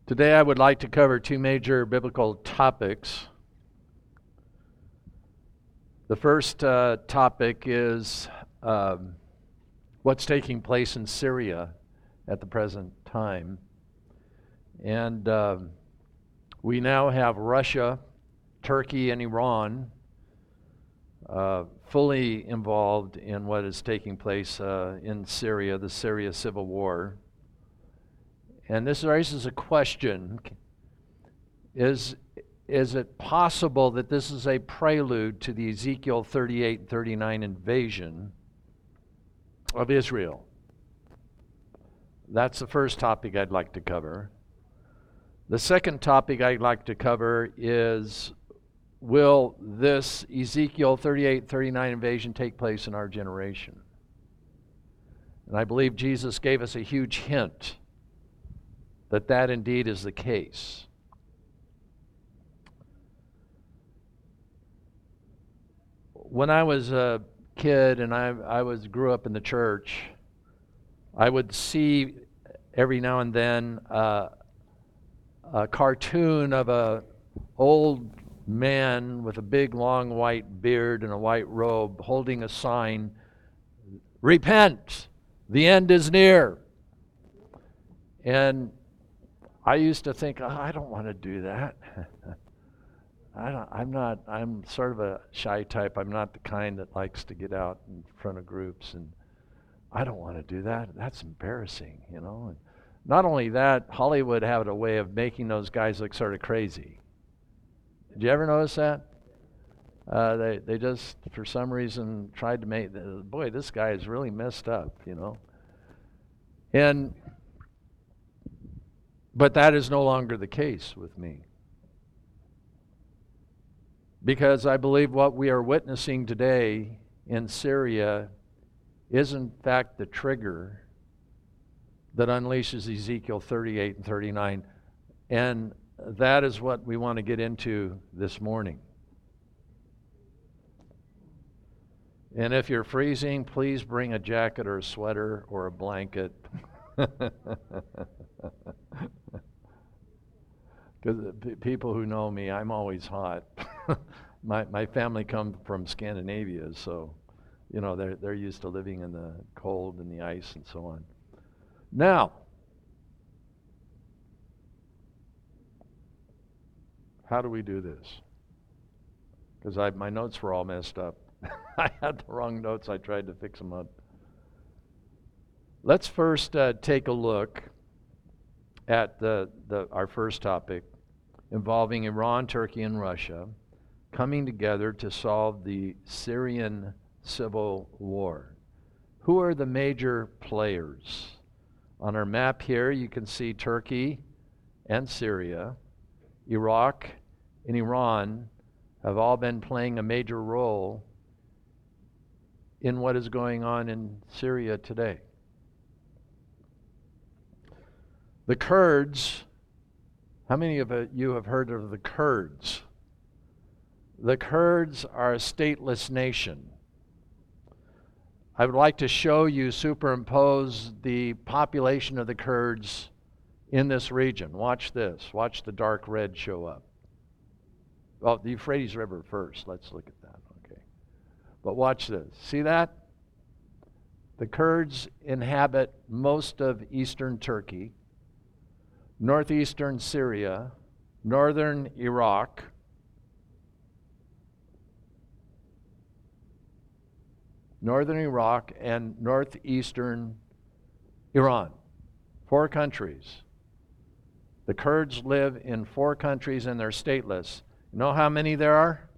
Today I would like to cover two major biblical topics. The first topic is what's taking place in Syria at the present time. And we now have Russia, Turkey, and Iran fully involved in what is taking place in Syria, the Syria civil war. And this raises a question. Is it possible that this is a prelude to the Ezekiel 38 and 39 invasion of Israel? That's the first topic I'd like to cover. The second topic I'd like to cover is, will this Ezekiel 38 and 39 invasion take place in our generation? And I believe Jesus gave us a huge hint that indeed is the case. When I was a kid and I grew up in the church, I would see every now and then a cartoon of a old man with a big long white beard and a white robe holding a sign, "Repent, the end is near." And I used to think, I don't want to do that. I'm sort of a shy type. I'm not the kind that likes to get out in front of groups, and I don't want to do that. That's embarrassing, you know. And not only that, Hollywood had a way of making those guys look sort of crazy. Did you ever notice that? They just, for some reason, tried to make, boy, this guy is really messed up, you know. But that is no longer the case with me. Because I believe what we are witnessing today in Syria is in fact the trigger that unleashes Ezekiel 38 and 39. And that is what we want to get into this morning. And if you're freezing, please bring a jacket or a sweater or a blanket. Because people who know me, I'm always hot. My family come from Scandinavia, so you know they're used to living in the cold and the ice and so on. Now, how do we do this? Because my notes were all messed up. I had the wrong notes. I tried to fix them up. Let's first take a look at our first topic involving Iran, Turkey, and Russia coming together to solve the Syrian civil war. Who are the major players? On our map here, you can see Turkey and Syria. Iraq and Iran have all been playing a major role in what is going on in Syria today. The Kurds, how many of you have heard of the Kurds? The Kurds are a stateless nation. I would like to show you, superimpose the population of the Kurds in this region. Watch this. Watch the dark red show up. Well, the Euphrates River first. Let's look at that. Okay. But watch this. See that? The Kurds inhabit most of eastern Turkey, northeastern Syria, northern Iraq, and northeastern Iran. 4 countries. The Kurds live in 4 countries and they're stateless. You know how many there are?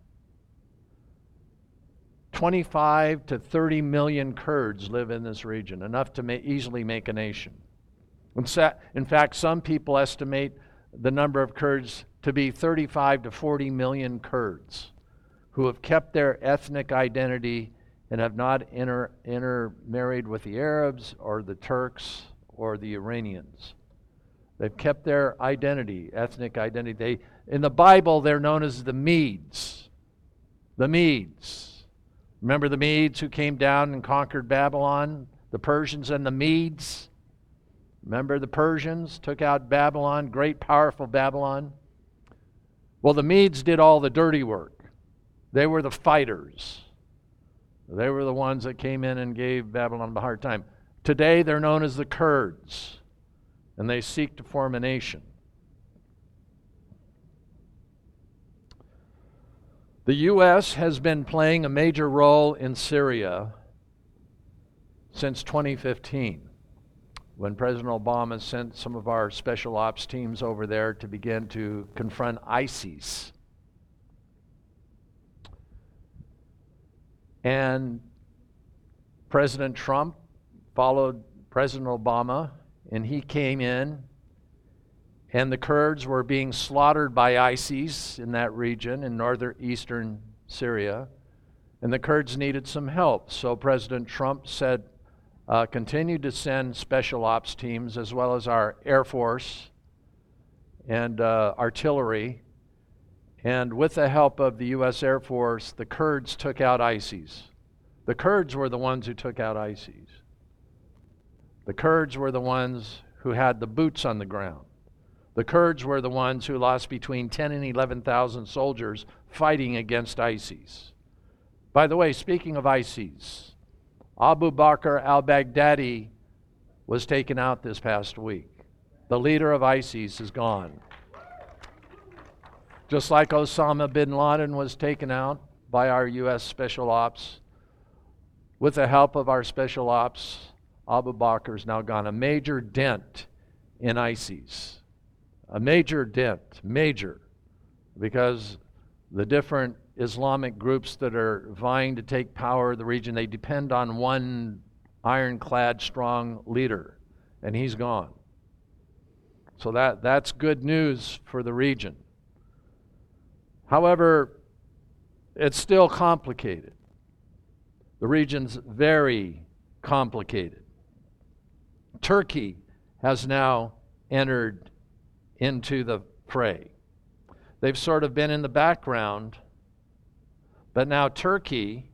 25 to 30 million Kurds live in this region, enough to easily make a nation. In fact, some people estimate the number of Kurds to be 35 to 40 million Kurds who have kept their ethnic identity and have not intermarried with the Arabs or the Turks or the Iranians. They've kept their identity, ethnic identity. In the Bible, they're known as the Medes. The Medes. Remember the Medes who came down and conquered Babylon? The Persians and the Medes? Remember the Persians took out Babylon, great powerful Babylon? Well, the Medes did all the dirty work. They were the fighters. They were the ones that came in and gave Babylon a hard time. Today they're known as the Kurds, and they seek to form a nation. The U.S. has been playing a major role in Syria since 2015, when President Obama sent some of our special ops teams over there to begin to confront ISIS. And President Trump followed President Obama, and he came in, and the Kurds were being slaughtered by ISIS in that region in northeastern Syria, and the Kurds needed some help. So President Trump said, continued to send special ops teams as well as our Air Force and artillery. And with the help of the U.S. Air Force, the Kurds took out ISIS. The Kurds were the ones who took out ISIS. The Kurds were the ones who had the boots on the ground. The Kurds were the ones who lost between 10 and 11,000 soldiers fighting against ISIS. By the way, speaking of ISIS, Abu Bakr al-Baghdadi was taken out this past week. The leader of ISIS is gone. Just like Osama bin Laden was taken out by our U.S. Special Ops, with the help of our Special Ops, Abu Bakr is now gone. A major dent in ISIS. A major dent, major, because the different Islamic groups that are vying to take power of the region, they depend on one ironclad, strong leader, and he's gone. So that's good news for the region. However, it's still complicated. The region's very complicated. Turkey has now entered into the fray. They've sort of been in the background, but now Turkey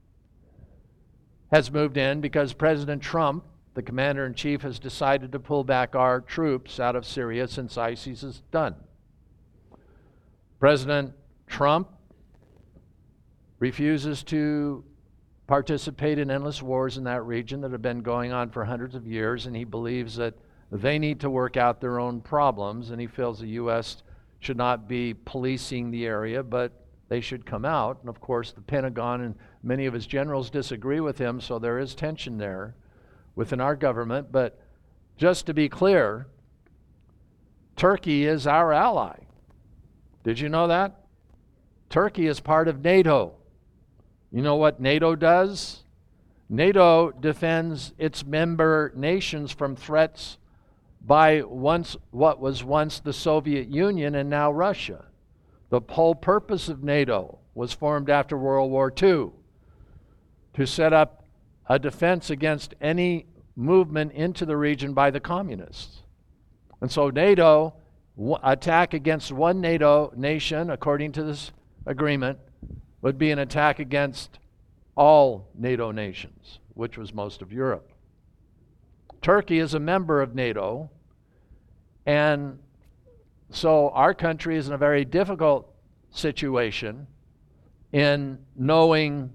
has moved in because President Trump, the commander-in-chief, has decided to pull back our troops out of Syria since ISIS is done. President Trump refuses to participate in endless wars in that region that have been going on for hundreds of years, and he believes that they need to work out their own problems, and he feels the U.S. should not be policing the area, but they should come out. And of course, the Pentagon and many of his generals disagree with him, so there is tension there within our government. But just to be clear, Turkey is our ally. Did you know that? Turkey is part of NATO. You know what NATO does? NATO defends its member nations from threats by what was once the Soviet Union and now Russia. The whole purpose of NATO was formed after World War II to set up a defense against any movement into the region by the communists. And so NATO, attack against one NATO nation, according to this agreement, would be an attack against all NATO nations, which was most of Europe. Turkey is a member of NATO, and so our country is in a very difficult situation in knowing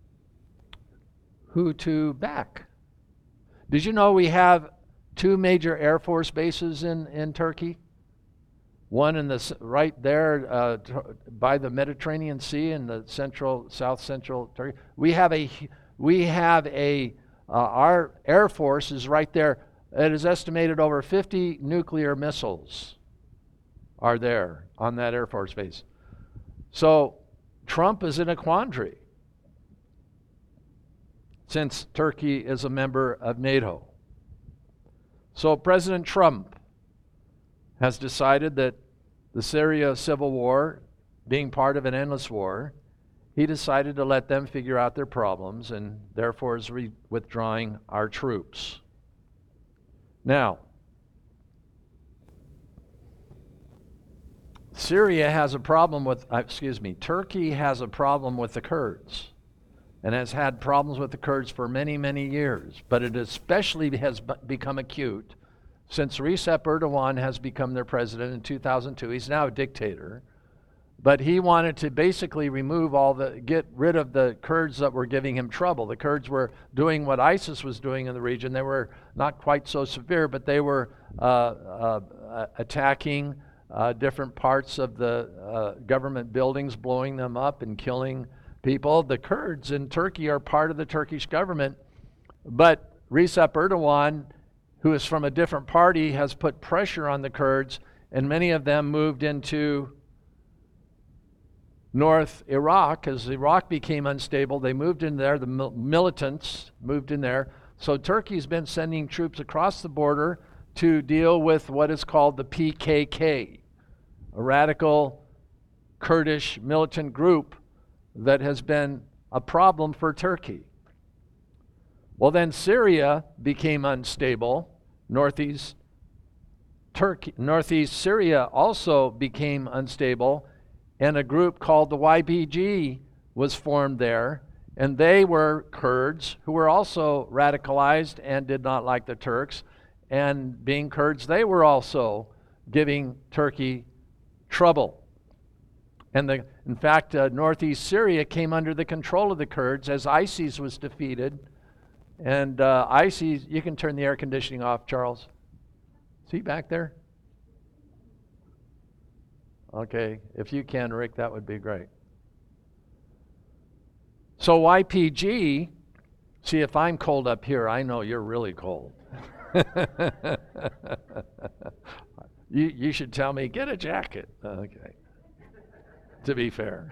who to back. Did you know we have two major Air Force bases in Turkey? One in the right there by the Mediterranean Sea in the south central Turkey. We have our Air Force is right there. It is estimated over 50 nuclear missiles are there on that Air Force base. So Trump is in a quandary since Turkey is a member of NATO. So President Trump has decided that the Syria civil war, being part of an endless war, he decided to let them figure out their problems and therefore is withdrawing our troops. Now, Turkey has a problem with the Kurds and has had problems with the Kurds for many, many years, but it especially has become acute since Recep Erdogan has become their president in 2002. He's now a dictator. But he wanted to basically get rid of the Kurds that were giving him trouble. The Kurds were doing what ISIS was doing in the region. They were not quite so severe, but they were attacking different parts of the government buildings, blowing them up and killing people. The Kurds in Turkey are part of the Turkish government, but Recep Erdogan, who is from a different party, has put pressure on the Kurds, and many of them moved into North Iraq. As Iraq became unstable, they moved in there. The militants moved in there. So Turkey's been sending troops across the border to deal with what is called the PKK, a radical Kurdish militant group that has been a problem for Turkey. Well, then Syria became unstable. Northeast Syria also became unstable, and a group called the YPG was formed there, and they were Kurds who were also radicalized and did not like the Turks, and being Kurds, they were also giving Turkey trouble. And in fact, northeast Syria came under the control of the Kurds as ISIS was defeated. And ISIS, you can turn the air conditioning off, Charles. See back there? Okay, if you can, Rick, that would be great. So YPG, see, if I'm cold up here, I know you're really cold. You should tell me, get a jacket. Okay, to be fair.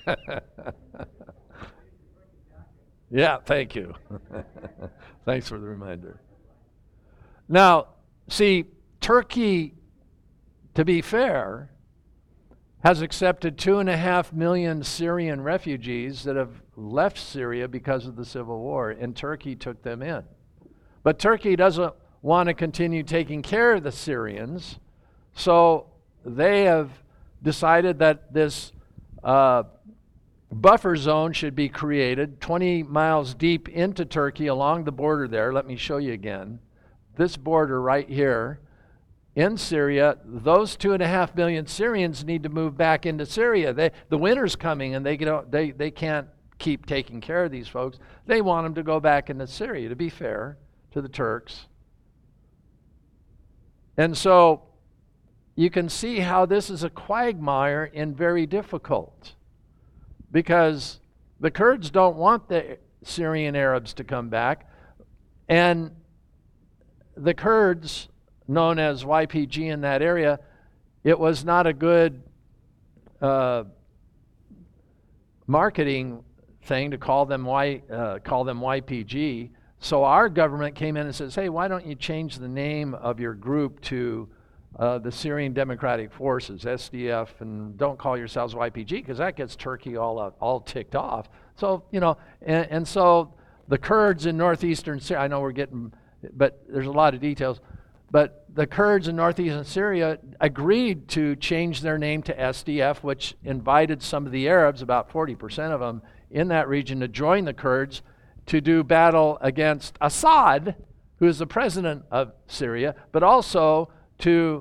Yeah, thank you. Thanks for the reminder. Now, see, Turkey, to be fair, has accepted 2.5 million Syrian refugees that have left Syria because of the civil war, and Turkey took them in. But Turkey doesn't want to continue taking care of the Syrians, so they have decided that this buffer zone should be created 20 miles deep into Turkey along the border there. Let me show you again. This border right here in Syria, those 2.5 million Syrians need to move back into Syria. The winter's coming, and they can't keep taking care of these folks. They want them to go back into Syria, to be fair to the Turks. And so you can see how this is a quagmire and very difficult, because the Kurds don't want the Syrian Arabs to come back, and the Kurds, known as YPG in that area, it was not a good marketing thing to call them YPG. So our government came in and says, hey, why don't you change the name of your group to the Syrian Democratic Forces, SDF, and don't call yourselves YPG, because that gets Turkey all ticked off. So, and so the Kurds in northeastern Syria, I know we're getting, but there's a lot of details, but the Kurds in northeastern Syria agreed to change their name to SDF, which invited some of the Arabs, about 40% of them in that region, to join the Kurds to do battle against Assad, who is the president of Syria, but also to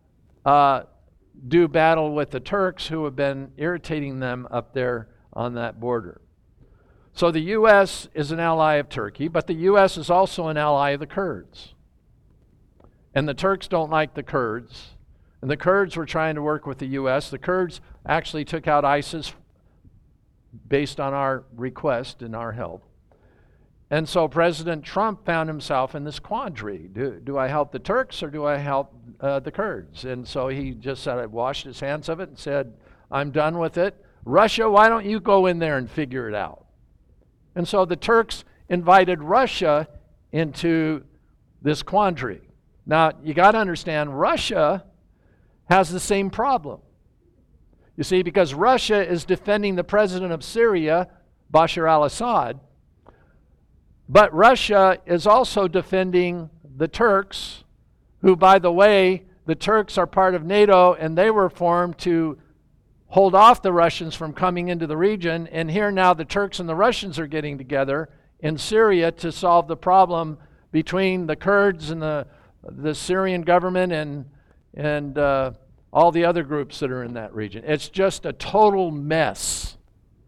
do battle with the Turks, who have been irritating them up there on that border. So the U.S. is an ally of Turkey, but the U.S. is also an ally of the Kurds. And the Turks don't like the Kurds, and the Kurds were trying to work with the U.S. The Kurds actually took out ISIS based on our request and our help. And so President Trump found himself in this quandary. Do I help the Turks or do I help the Kurds? And so he just said, I washed his hands of it and said, I'm done with it. Russia, why don't you go in there and figure it out? And so the Turks invited Russia into this quandary. Now, you got to understand, Russia has the same problem. You see, because Russia is defending the president of Syria, Bashar al-Assad, but Russia is also defending the Turks, who, by the way, the Turks are part of NATO, and they were formed to hold off the Russians from coming into the region. And here now the Turks and the Russians are getting together in Syria to solve the problem between the Kurds and the the Syrian government and all the other groups that are in that region. It's just a total mess.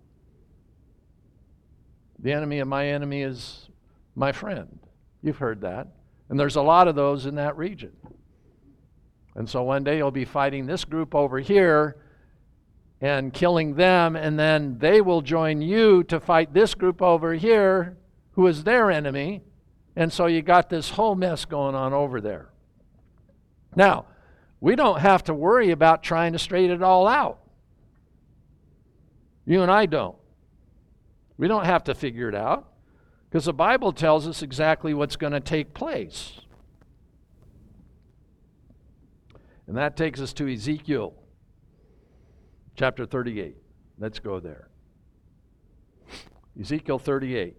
The enemy of my enemy is my friend. You've heard that. And there's a lot of those in that region. And so one day you'll be fighting this group over here and killing them, and then they will join you to fight this group over here who is their enemy. And so you got this whole mess going on over there. Now, we don't have to worry about trying to straighten it all out. You and I don't. We don't have to figure it out because the Bible tells us exactly what's going to take place. And that takes us to Ezekiel chapter 38. Let's go there. Ezekiel 38.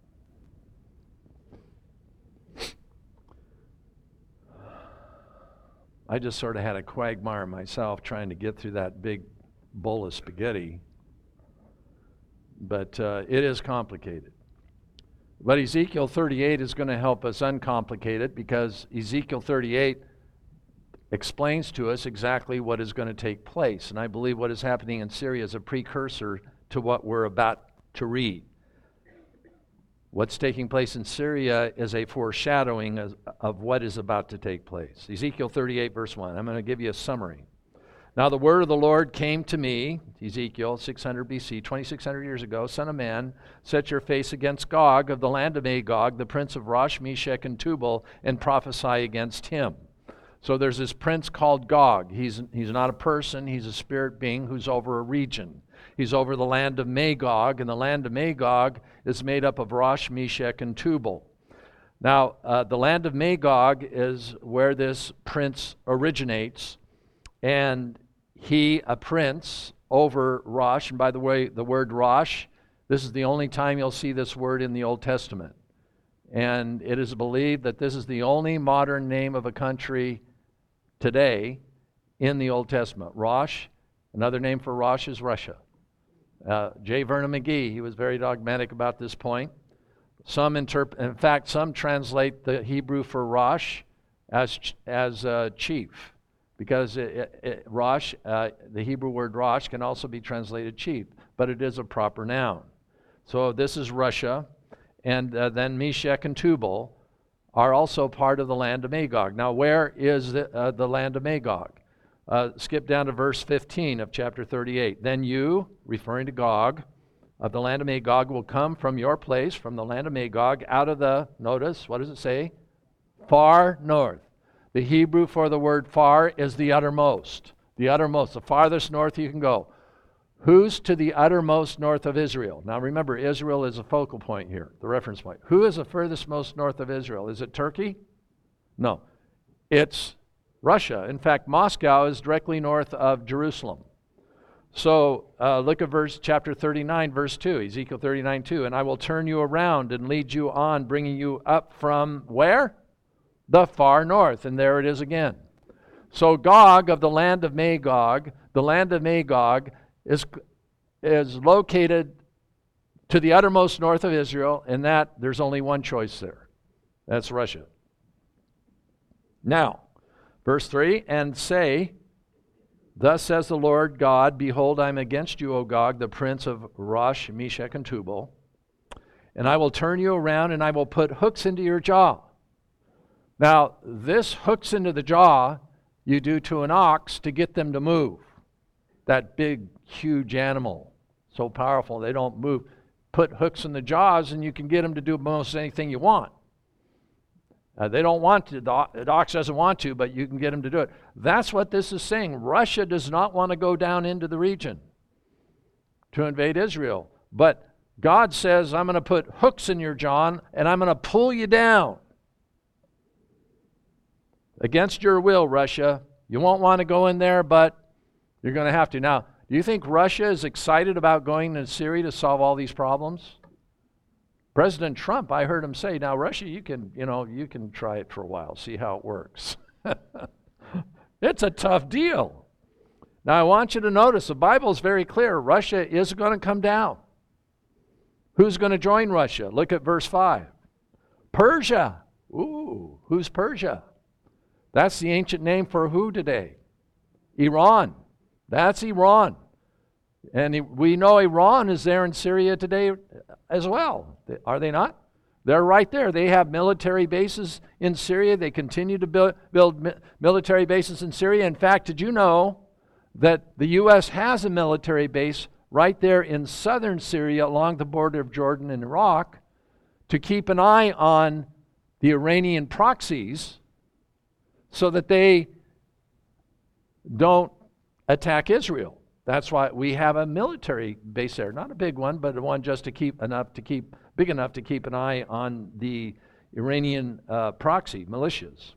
I just sort of had a quagmire myself trying to get through that big bowl of spaghetti. But it is complicated. But Ezekiel 38 is going to help us uncomplicate it because Ezekiel 38 explains to us exactly what is going to take place. And I believe what is happening in Syria is a precursor to what we're about to read. What's taking place in Syria is a foreshadowing of what is about to take place. Ezekiel 38, verse 1. I'm going to give you a summary. Now the word of the Lord came to me, Ezekiel, 600 BC, 2,600 years ago. Son of man, set your face against Gog of the land of Magog, the prince of Rosh, Meshech, and Tubal, and prophesy against him. So there's this prince called Gog. He's not a person. He's a spirit being who's over a region. He's over the land of Magog, and the land of Magog is made up of Rosh, Meshech, and Tubal. Now, the land of Magog is where this prince originates, and he, a prince over Rosh, and by the way, the word Rosh, this is the only time you'll see this word in the Old Testament. And it is believed that this is the only modern name of a country today in the Old Testament. Rosh, another name for Rosh is Russia. J. Vernon McGee, he was very dogmatic about this point. In fact, some translate the Hebrew for Rosh as chief, because Rosh, the Hebrew word Rosh, can also be translated chief, but it is a proper noun. So this is Russia, and then Meshech and Tubal are also part of the land of Magog. Now, where is the land of Magog? Skip down to verse 15 of chapter 38. Then you, referring to Gog, of the land of Magog, will come from your place, from the land of Magog, out of the, notice, what does it say? Far north. The Hebrew for the word far is the uttermost. The uttermost, the farthest north you can go. Who's to the uttermost north of Israel? Now remember, Israel is a focal point here, the reference point. Who is the furthest most north of Israel? Is it Turkey? No. It's Russia. In fact, Moscow is directly north of Jerusalem. So look at chapter 39, verse 2, Ezekiel 39, 2. And I will turn you around and lead you on, bringing you up from where? The far north. And there it is again. So Gog of the land of Magog, is located to the uttermost north of Israel, and that there's only one choice there. That's Russia. Now, verse 3, and say, thus says the Lord God, behold, I am against you, O Gog, the prince of Rosh, Meshech, and Tubal, and I will turn you around, and I will put hooks into your jaw. Now, this hooks into the jaw you do to an ox to get them to move. That big, huge animal, so powerful they don't move. Put hooks in the jaws and you can get them to do most anything you want. They don't want to, the ox doesn't want to, but you can get them to do it. That's what this is saying. Russia does not want to go down into the region to invade Israel. But God says, I'm going to put hooks in your jaw and I'm going to pull you down. Against your will, Russia. You won't want to go in there, but you're going to have to. Now, do you think Russia is excited about going to Syria to solve all these problems? President Trump, I heard him say, now Russia, you can try it for a while, see how it works. It's a tough deal. Now, I want you to notice, the Bible is very clear. Russia is going to come down. Who's going to join Russia? Look at verse 5. Persia. Ooh, who's Persia? That's the ancient name for who today? Iran. That's Iran. And we know Iran is there in Syria today as well. Are they not? They're right there. They have military bases in Syria. They continue to build military bases in Syria. In fact, did you know that the U.S. has a military base right there in southern Syria along the border of Jordan and Iraq to keep an eye on the Iranian proxies so that they don't attack Israel? That's why we have a military base there. Not a big one, but one just big enough to keep an eye on the Iranian proxy militias.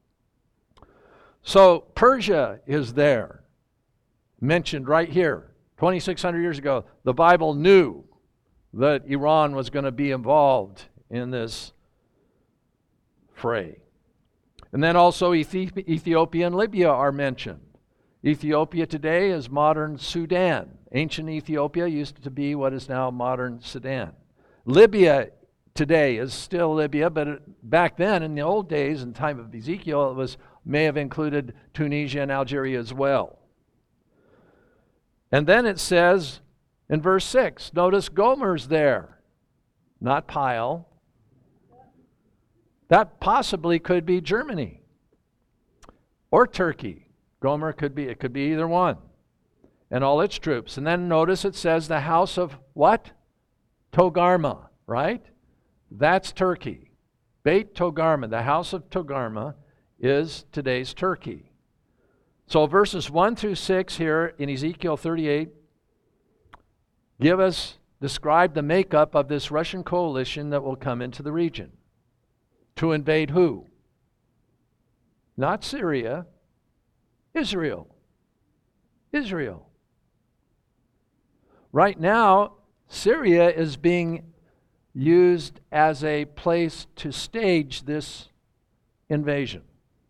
So Persia is there, mentioned right here. 2,600 years ago, the Bible knew that Iran was going to be involved in this fray. And then also Ethiopia and Libya are mentioned. Ethiopia today is modern Sudan. Ancient Ethiopia used to be what is now modern Sudan. Libya today is still Libya, but back then, in the old days, in the time of Ezekiel, may have included Tunisia and Algeria as well. And then it says in verse 6, notice Gomer's there, not Pyle. That possibly could be Germany or Turkey. Gomer could be either one, and all its troops. And then notice it says the house of what? Togarmah, right? That's Turkey. Beit Togarmah, the house of Togarmah, is today's Turkey. So verses 1 through 6 here in Ezekiel 38 describe the makeup of this Russian coalition that will come into the region. To invade who? Not Syria. Israel. Israel. Right now, Syria is being used as a place to stage this invasion.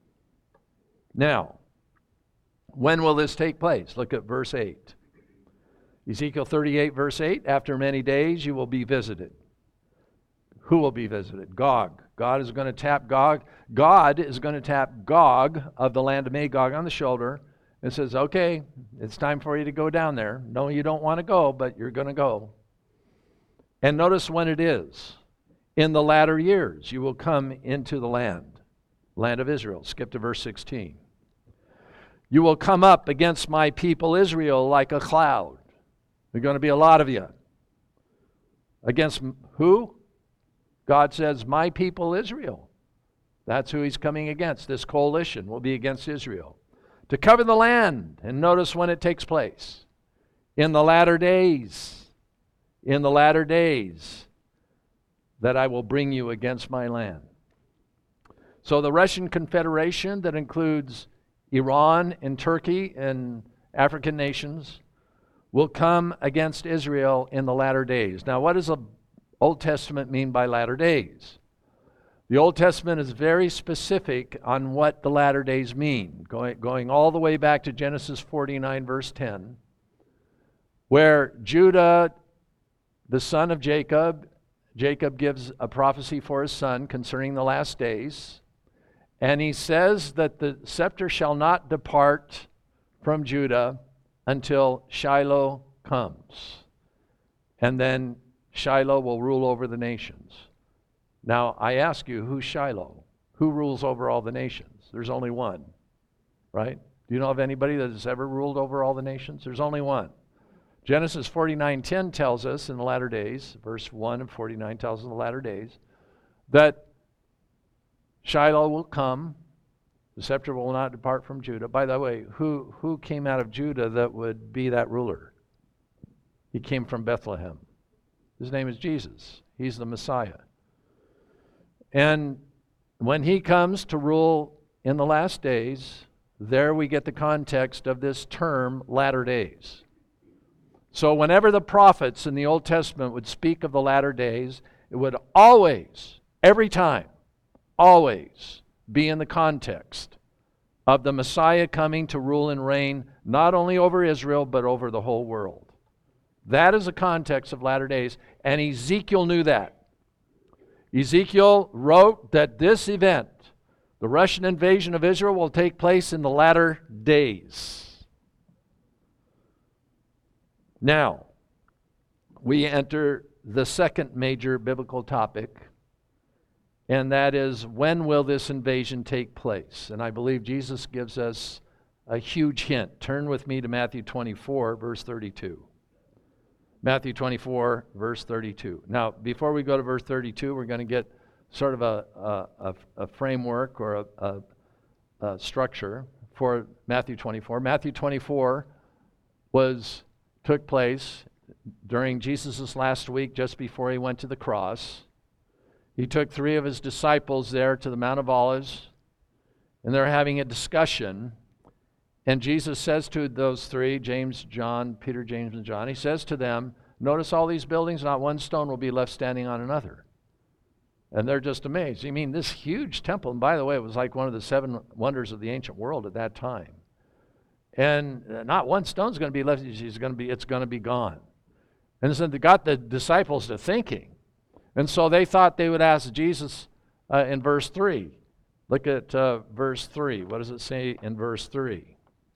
Now, when will this take place? Look at verse 8. Ezekiel 38, verse 8, after many days you will be visited. Who will be visited? Gog. God is going to tap Gog. God is going to tap Gog of the land of Magog on the shoulder and says, okay, it's time for you to go down there. No, you don't want to go, but you're going to go. And notice when it is. In the latter years you will come into the land of Israel. Skip to verse 16. You will come up against my people Israel like a cloud. There's going to be a lot of you. Against who? God says, my people Israel. That's who he's coming against. This coalition will be against Israel. To cover the land. And notice when it takes place. In the latter days. In the latter days. That I will bring you against my land. So the Russian Confederation that includes Iran and Turkey and African nations will come against Israel in the latter days. Now what does the Old Testament mean by latter days? The Old Testament is very specific on what the latter days mean, going all the way back to Genesis 49, verse 10, where Judah, the son of Jacob gives a prophecy for his son concerning the last days, and he says that the scepter shall not depart from Judah until Shiloh comes. And then Shiloh will rule over the nations. Now, I ask you, who's Shiloh? Who rules over all the nations? There's only one, right? Do you know of anybody that has ever ruled over all the nations? There's only one. Genesis 49:10 tells us in the latter days, verse 1 of 49 tells us in the latter days, that Shiloh will come, the scepter will not depart from Judah. By the way, who came out of Judah that would be that ruler? He came from Bethlehem. His name is Jesus. He's the Messiah. And when he comes to rule in the last days, there we get the context of this term, latter days. So whenever the prophets in the Old Testament would speak of the latter days, it would always, every time, always be in the context of the Messiah coming to rule and reign not only over Israel, but over the whole world. That is the context of latter days, and Ezekiel knew that. Ezekiel wrote that this event The Russian invasion of Israel will take place in the latter days. Now, we enter the second major biblical topic, and that is, when will this invasion take place? And I believe Jesus gives us a huge hint. Turn with me to Matthew 24, verse 32. Matthew 24, verse 32. Now, before we go to verse 32, we're going to get sort of a framework or a structure for Matthew 24. Matthew 24 took place during Jesus' last week, just before he went to the cross. He took 3 of his disciples there to the Mount of Olives, and they're having a discussion. And Jesus says to those 3, James, John, Peter, James, and John, he says to them, notice all these buildings, not one stone will be left standing on another. And they're just amazed. You mean this huge temple, and by the way, it was like one of the 7 wonders of the ancient world at that time. And not one stone's going to be left, it's going to be gone. And so they got the disciples to thinking. And so they thought they would ask Jesus in verse 3. Look at verse 3. What does it say in verse 3?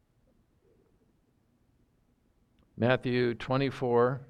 Matthew 24,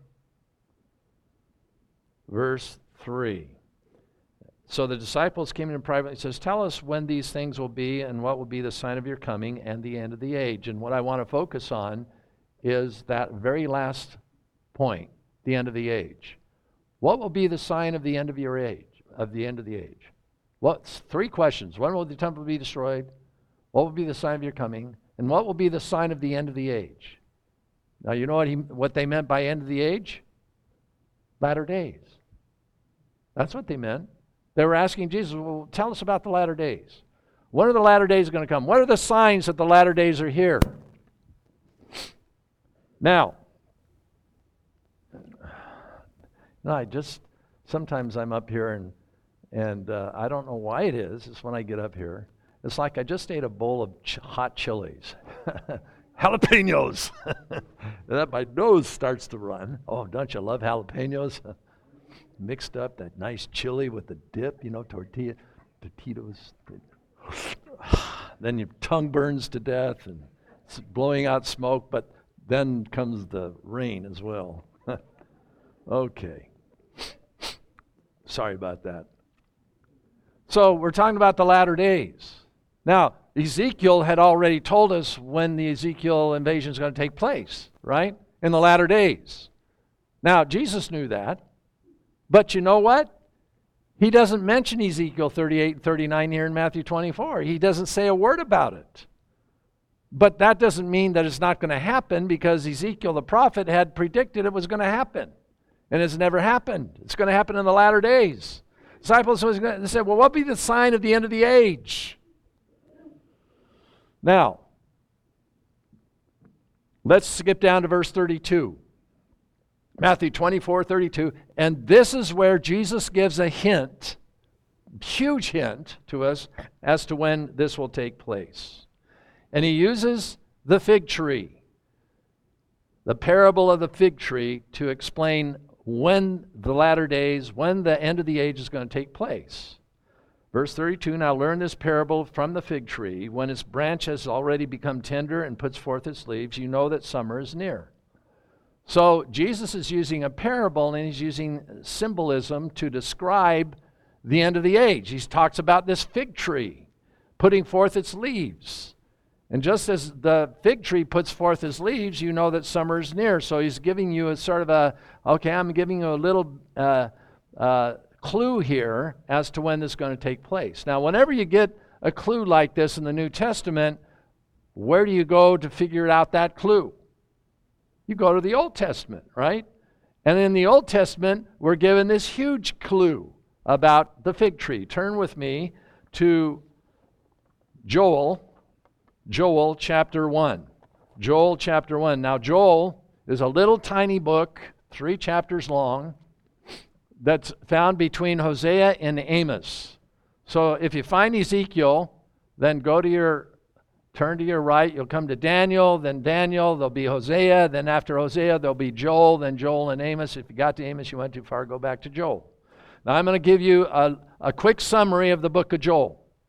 verse 3. So the disciples came in privately and says, tell us when these things will be and what will be the sign of your coming and the end of the age. And what I want to focus on is that very last point, the end of the age. What will be the sign of the end of your age, of the end of the age? What's 3 questions. When will the temple be destroyed? What will be the sign of your coming? And what will be the sign of the end of the age? Now, you know what they meant by end of the age? Latter days. That's what they meant. They were asking Jesus, well, tell us about the latter days. When are the latter days going to come? What are the signs that the latter days are here? Now, sometimes I'm up here and I don't know why it is. It's when I get up here. It's like I just ate a bowl of hot chilies. Jalapenos. That my nose starts to run. Oh, don't you love jalapenos? Mixed up, that nice chili with the dip, tortillas. Then your tongue burns to death and it's blowing out smoke, but then comes the rain as well. Okay. Sorry about that. So we're talking about the latter days. Now, Ezekiel had already told us when the Ezekiel invasion is going to take place, right? In the latter days. Now, Jesus knew that. But you know what? He doesn't mention Ezekiel 38 and 39 here in Matthew 24. He doesn't say a word about it. But that doesn't mean that it's not going to happen, because Ezekiel the prophet had predicted it was going to happen. And it's never happened. It's going to happen in the latter days. Disciples said, well, what will be the sign of the end of the age? Now, let's skip down to verse 32. Matthew 24, 32. And this is where Jesus gives a hint, huge hint to us as to when this will take place. And he uses the fig tree, the parable of the fig tree, to explain when the latter days, when the end of the age is going to take place. Verse 32, now learn this parable from the fig tree. When its branch has already become tender and puts forth its leaves, you know that summer is near. So Jesus is using a parable, and he's using symbolism to describe the end of the age. He talks about this fig tree putting forth its leaves. And just as the fig tree puts forth its leaves, you know that summer is near. So he's giving you a sort of I'm giving you a little clue here as to when this is going to take place. Now, whenever you get a clue like this in the New Testament, where do you go to figure out that clue? You go to the Old Testament, right? And in the Old Testament, we're given this huge clue about the fig tree. Turn with me to Joel chapter 1. Joel chapter 1. Now, Joel is a little tiny book, 3 chapters long, that's found between Hosea and Amos. So if you find Ezekiel, then turn to your right, you'll come to Daniel, there'll be Hosea, then after Hosea there'll be Joel, then Joel and Amos. If you got to Amos, you went too far, go back to Joel. Now I'm going to give you a quick summary of the book of Joel.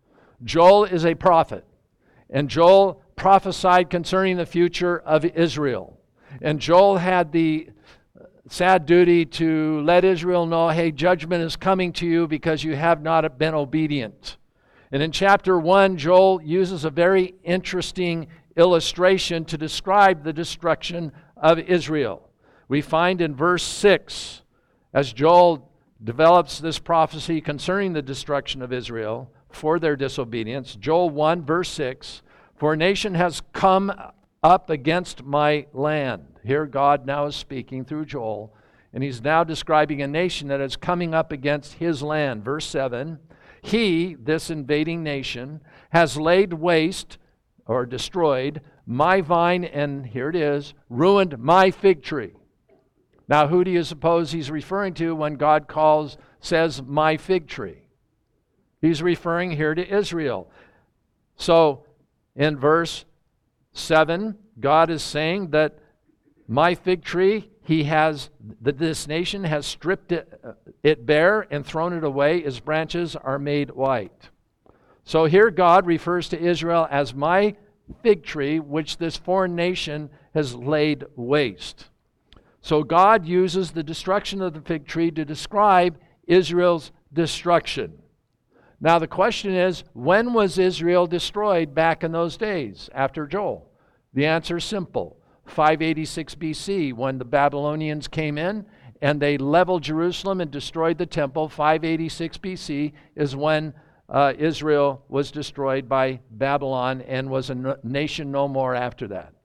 Joel is a prophet, and Joel prophesied concerning the future of Israel. And Joel had the sad duty to let Israel know, hey, judgment is coming to you because you have not been obedient. And in chapter 1, Joel uses a very interesting illustration to describe the destruction of Israel. We find in verse 6, as Joel develops this prophecy concerning the destruction of Israel for their disobedience, Joel 1, verse 6, "For a nation has come up against my land." Here God now is speaking through Joel, and he's now describing a nation that is coming up against his land. Verse 7, "He," this invading nation, "has laid waste," or destroyed, "my vine," and here it is, "ruined my fig tree." Now, who do you suppose he's referring to when God says my fig tree? He's referring here to Israel. So, in verse 7, God is saying that my fig tree, this nation has stripped it bare and thrown it away. Its branches are made white. So here God refers to Israel as my fig tree, which this foreign nation has laid waste. So God uses the destruction of the fig tree to describe Israel's destruction. Now the question is, when was Israel destroyed back in those days after Joel? The answer is simple. 586 BC, when the Babylonians came in and they leveled Jerusalem and destroyed the temple. 586 BC is when Israel was destroyed by Babylon and was a nation no more after that.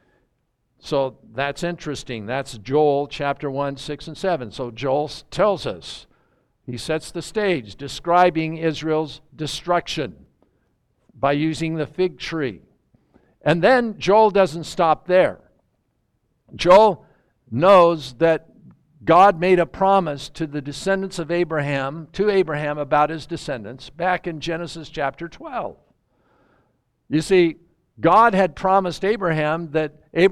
So that's interesting. That's Joel chapter 1, 6, and 7. So Joel tells us, he sets the stage describing Israel's destruction by using the fig tree. And then Joel doesn't stop there. Joel knows that God made a promise to the descendants of Abraham, about his descendants, back in Genesis chapter 12. You see, God had promised Abraham that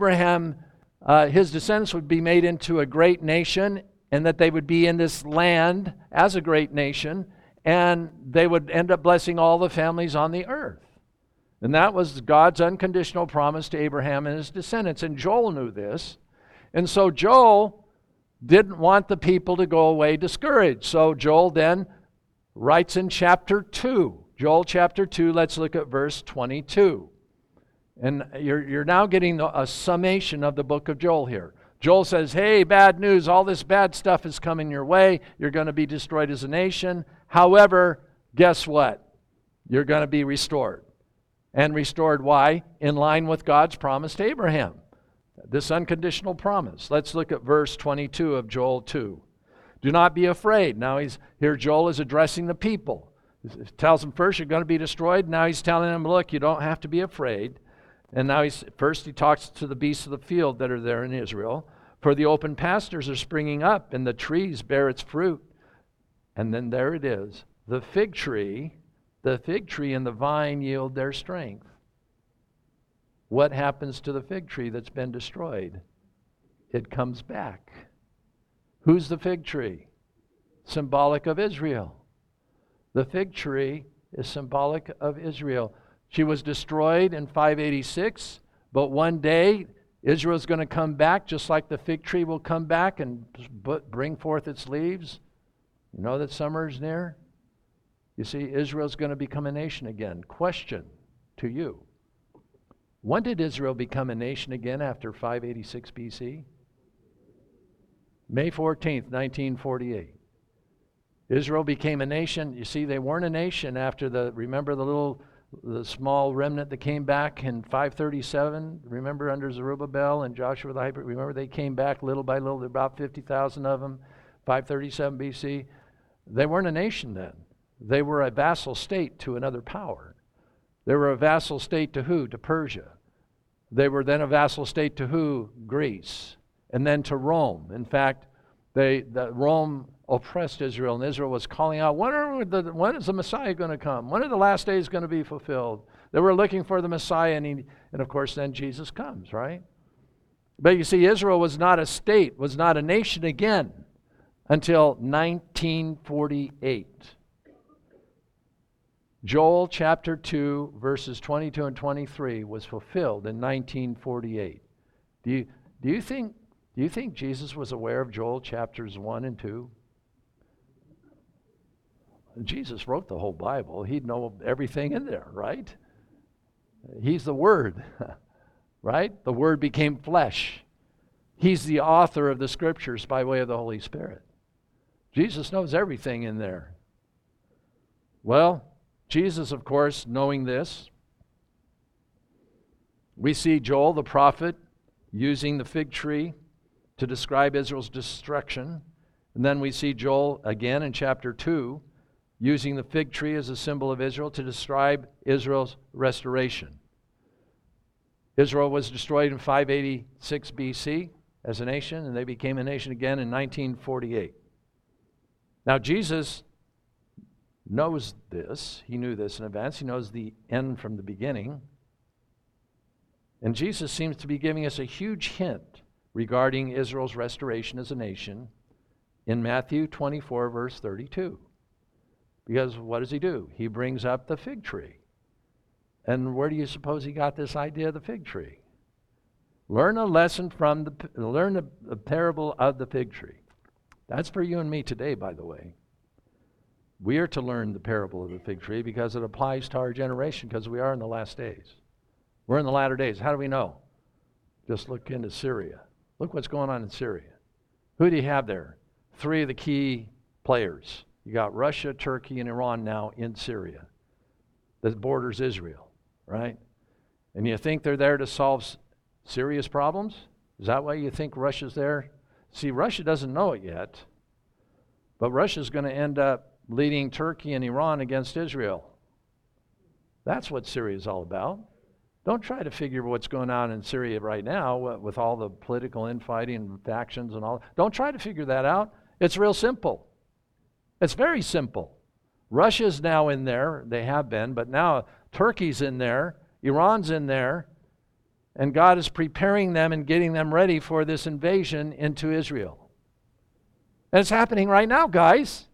his descendants would be made into a great nation, and that they would be in this land as a great nation, and they would end up blessing all the families on the earth. And that was God's unconditional promise to Abraham and his descendants. And Joel knew this. And so Joel didn't want the people to go away discouraged. So Joel then writes in chapter 2. Joel chapter 2, let's look at verse 22. And you're now getting a summation of the book of Joel here. Joel says, hey, bad news, all this bad stuff is coming your way. You're going to be destroyed as a nation. However, guess what? You're going to be restored. And restored, why? In line with God's promise to Abraham. This unconditional promise. Let's look at verse 22 of Joel 2. Do not be afraid. Now here Joel is addressing the people. He tells them first, you're going to be destroyed. Now he's telling them, look, you don't have to be afraid. And now he talks to the beasts of the field that are there in Israel. For the open pastures are springing up, and the trees bear its fruit. And then there it is. The fig tree and the vine yield their strength. What happens to the fig tree that's been destroyed? It comes back. Who's the fig tree? Symbolic of Israel. The fig tree is symbolic of Israel. She was destroyed in 586, but one day Israel's going to come back just like the fig tree will come back and bring forth its leaves. You know that summer is near? You see, Israel's going to become a nation again. Question to you. When did Israel become a nation again after 586 BC? May 14th, 1948. Israel became a nation. You see, they weren't a nation after remember the small remnant that came back in 537? Remember under Zerubbabel and Joshua the high priest? Remember they came back little by little. There were about 50,000 of them, 537 BC. They weren't a nation then. They were a vassal state to another power. They were a vassal state to who? To Persia. They were then a vassal state to who? Greece. And then to Rome. In fact, Rome oppressed Israel, and Israel was calling out, when is the Messiah going to come? When are the last days going to be fulfilled? They were looking for the Messiah, and of course then Jesus comes, right? But you see, Israel was not a state, was not a nation again until 1948. Joel chapter 2, verses 22 and 23 was fulfilled in 1948. Do you think Jesus was aware of Joel chapters 1 and 2? Jesus wrote the whole Bible. He'd know everything in there, right? He's the Word, right? The Word became flesh. He's the author of the Scriptures by way of the Holy Spirit. Jesus knows everything in there. Well, Jesus, of course, knowing this, we see Joel the prophet using the fig tree to describe Israel's destruction. And then we see Joel again in chapter 2 using the fig tree as a symbol of Israel to describe Israel's restoration. Israel was destroyed in 586 BC as a nation, and they became a nation again in 1948. Now, Jesus knows this. He knew this in advance. He knows the end from the beginning. And Jesus seems to be giving us a huge hint regarding Israel's restoration as a nation in Matthew 24, verse 32. Because what does he do? He brings up the fig tree. And where do you suppose he got this idea of the fig tree? Learn a lesson from the parable of the fig tree. That's for you and me today, by the way. We are to learn the parable of the fig tree because it applies to our generation, because we are in the last days. We're in the latter days. How do we know? Just look into Syria. Look what's going on in Syria. Who do you have there? 3 of the key players. You got Russia, Turkey, and Iran now in Syria. That borders Israel, right? And you think they're there to solve serious problems? Is that why you think Russia's there? See, Russia doesn't know it yet, but Russia's going to end up leading Turkey and Iran against Israel. That's what Syria is all about. Don't try to figure what's going on in Syria right now with all the political infighting and factions and all. Don't try to figure that out. It's real simple. It's very simple. Russia's now in there. They have been, but now Turkey's in there. Iran's in there. And God is preparing them and getting them ready for this invasion into Israel. And it's happening right now, guys.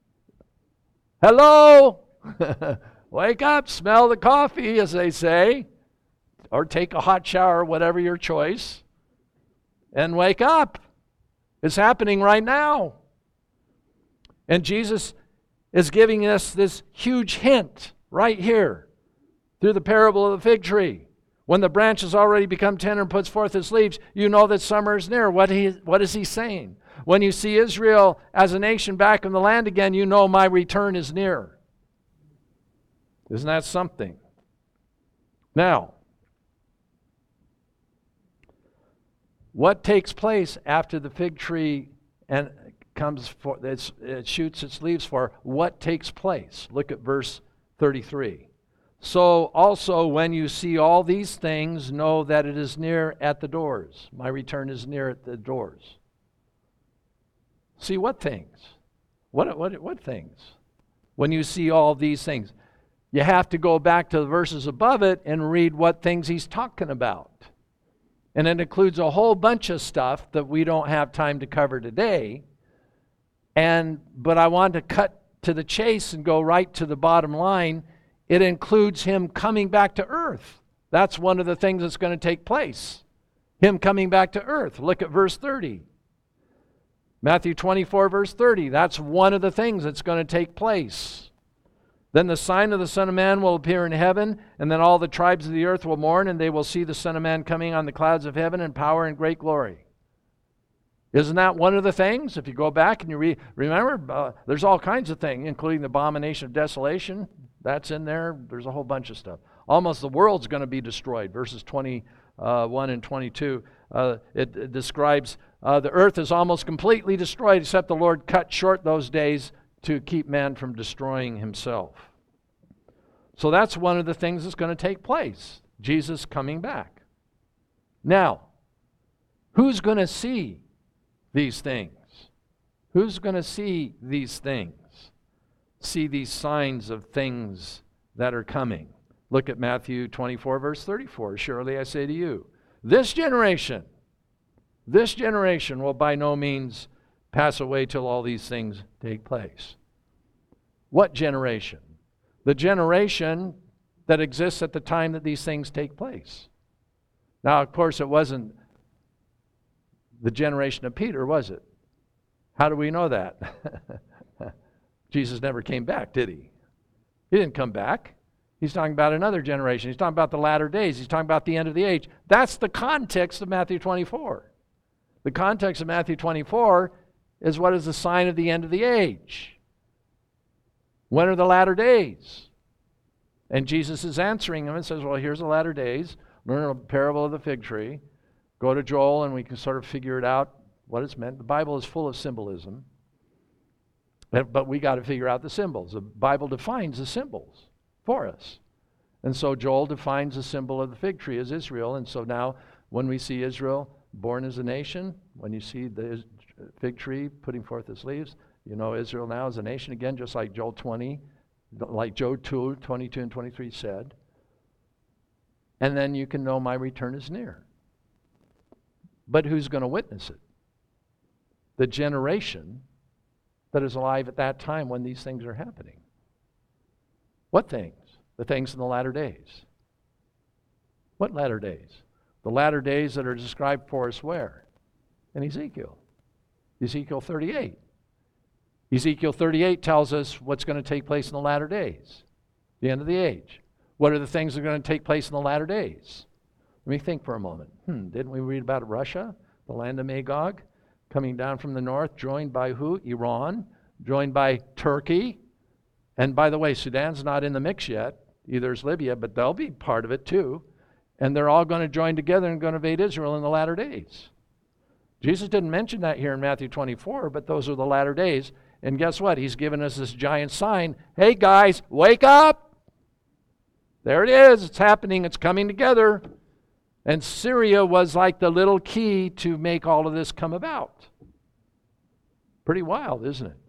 Hello? Wake up, smell the coffee, as they say. Or take a hot shower, whatever your choice. And wake up. It's happening right now. And Jesus is giving us this huge hint right here through the parable of the fig tree. When the branch has already become tender and puts forth its leaves, you know that summer is near. What is he saying? When you see Israel as a nation back in the land again, you know my return is near. Isn't that something? Now, what takes place after the fig tree and it shoots its leaves for? What takes place? Look at verse 33. So also when you see all these things, know that it is near at the doors. My return is near at the doors. See what things? What things? When you see all these things. You have to go back to the verses above it and read what things he's talking about. And it includes a whole bunch of stuff that we don't have time to cover today. But I want to cut to the chase and go right to the bottom line. It includes him coming back to earth. That's one of the things that's going to take place. Him coming back to earth. Look at verse 30. Matthew 24, verse 30. That's one of the things that's going to take place. Then the sign of the Son of Man will appear in heaven, and then all the tribes of the earth will mourn, and they will see the Son of Man coming on the clouds of heaven in power and great glory. Isn't that one of the things? If you go back and you remember, there's all kinds of things, including the abomination of desolation. That's in there. There's a whole bunch of stuff. Almost the world's going to be destroyed. Verses 21 and 22, it describes the earth is almost completely destroyed, except the Lord cut short those days to keep man from destroying himself. So that's one of the things that's going to take place. Jesus coming back. Now, who's going to see these things? Who's going to see these things? See these signs of things that are coming. Look at Matthew 24, verse 34. Surely I say to you, this generation will by no means pass away till all these things take place. What generation? The generation that exists at the time that these things take place. Now, of course, it wasn't the generation of Peter, was it? How do we know that? Jesus never came back, did he? He didn't come back. He's talking about another generation. He's talking about the latter days. He's talking about the end of the age. That's the context of Matthew 24. The context of Matthew 24 is what is the sign of the end of the age. When are the latter days? And Jesus is answering him and says, well, here's the latter days. Learn a parable of the fig tree. Go to Joel and we can sort of figure it out, what it's meant. The Bible is full of symbolism. But we got to figure out the symbols. The Bible defines the symbols for us. And so Joel defines the symbol of the fig tree as Israel. And so now when we see Israel born as a nation, when you see the fig tree putting forth its leaves, you know Israel now is a nation again, just like Joel 20, like Joel 2, 22 and 23 said. And then you can know my return is near. But who's going to witness it? The generation that is alive at that time when these things are happening. What things? The things in the latter days. What latter days? The latter days that are described for us where? In Ezekiel. Ezekiel 38. Ezekiel 38 tells us what's going to take place in the latter days. The end of the age. What are the things that are going to take place in the latter days? Let me think for a moment. Didn't we read about Russia, the land of Magog, coming down from the north, joined by who? Iran, joined by Turkey. And by the way, Sudan's not in the mix yet. Either is Libya, but they'll be part of it too. And they're all going to join together and going to invade Israel in the latter days. Jesus didn't mention that here in Matthew 24, but those are the latter days. And guess what? He's given us this giant sign. Hey guys, wake up! There it is. It's happening. It's coming together. And Syria was like the little key to make all of this come about. Pretty wild, isn't it?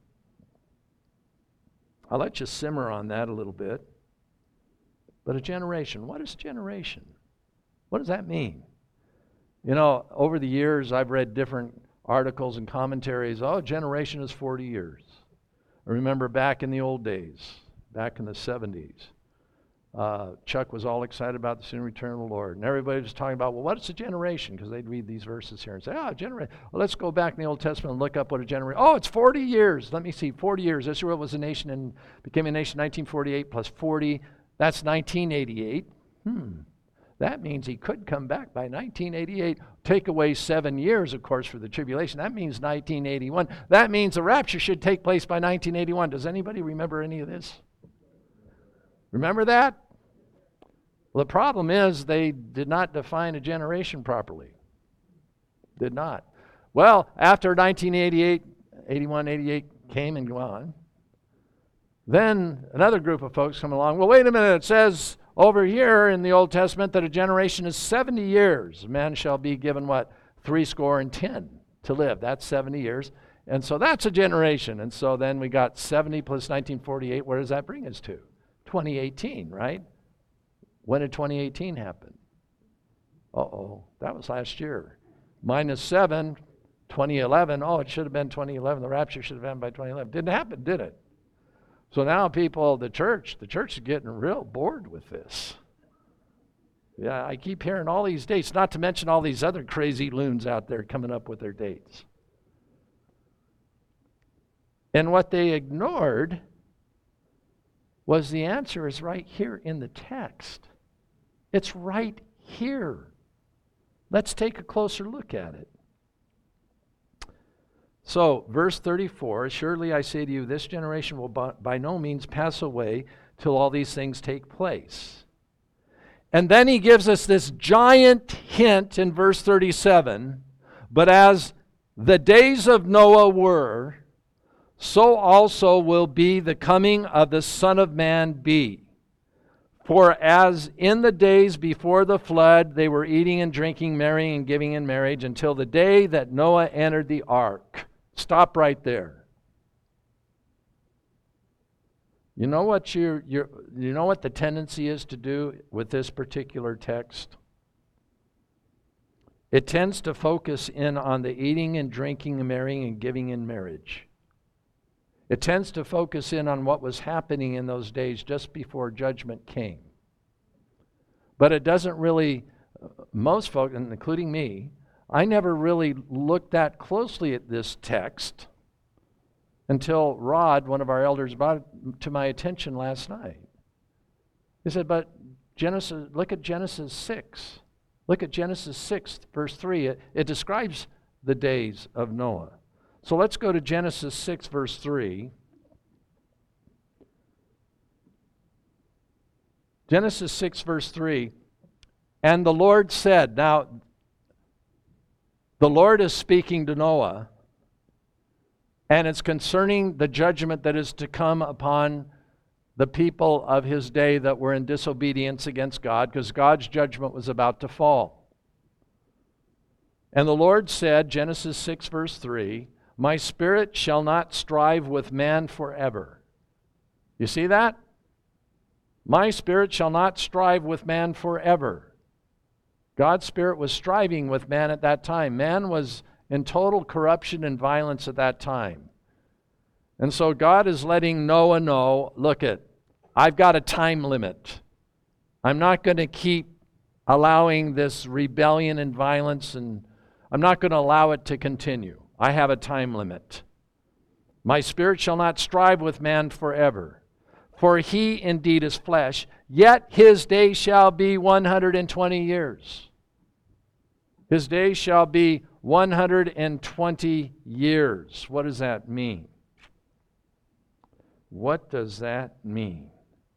I'll let you simmer on that a little bit. But a generation. What is generation? What does that mean? You know, over the years, I've read different articles and commentaries. Oh, generation is 40 years. I remember back in the old days, back in the 70s, Chuck was all excited about the soon return of the Lord. And everybody was talking about, well, what's a generation? Because they'd read these verses here and say, a generation. Well, let's go back in the Old Testament and look up what a generation. Oh, it's 40 years. Let me see, 40 years. Israel was a nation and became a nation in 1948 plus 40. That's 1988. That means he could come back by 1988. Take away 7 years, of course, for the tribulation. That means 1981. That means the rapture should take place by 1981. Does anybody remember any of this? Remember that? Well, the problem is they did not define a generation properly. Did not. Well, after 1988, 81, 88 came and gone, then another group of folks come along. Well, wait a minute. It says over here in the Old Testament that a generation is 70 years. Man shall be given what? 70 to live. That's 70 years. And so that's a generation. And so then we got 70 plus 1948. Where does that bring us to? 2018, right? When did 2018 happen? That was last year. Minus 7, 2011. Oh, it should have been 2011. The rapture should have been by 2011. Didn't happen, did it? So now people, the church is getting real bored with this. Yeah, I keep hearing all these dates, not to mention all these other crazy loons out there coming up with their dates. And what they ignored was the answer is right here in the text. It's right here. Let's take a closer look at it. So, verse 34, surely I say to you, this generation will by no means pass away till all these things take place. And then he gives us this giant hint in verse 37, but as the days of Noah were, so also will be the coming of the Son of Man be. For as in the days before the flood, they were eating and drinking, marrying and giving in marriage, until the day that Noah entered the ark. Stop right there. You know what the tendency is to do with this particular text? It tends to focus in on the eating and drinking and marrying and giving in marriage. It tends to focus in on what was happening in those days just before judgment came. But it doesn't really, most folks, including me, I never really looked that closely at this text until Rod, one of our elders, brought it to my attention last night. He said, but look at Genesis 6. Look at Genesis 6, verse 3. It describes the days of Noah. So let's go to Genesis 6, verse 3. Genesis 6, verse 3. And the Lord said, now, the Lord is speaking to Noah, and it's concerning the judgment that is to come upon the people of his day that were in disobedience against God, because God's judgment was about to fall. And the Lord said, Genesis 6, verse 3, my spirit shall not strive with man forever. You see that? My spirit shall not strive with man forever. God's spirit was striving with man at that time. Man was in total corruption and violence at that time. And so God is letting Noah know, look I've got a time limit. I'm not going to keep allowing this rebellion and violence, and I'm not going to allow it to continue. I have a time limit. My spirit shall not strive with man forever. For he indeed is flesh, yet his days shall be 120 years. His days shall be 120 years. What does that mean? What does that mean?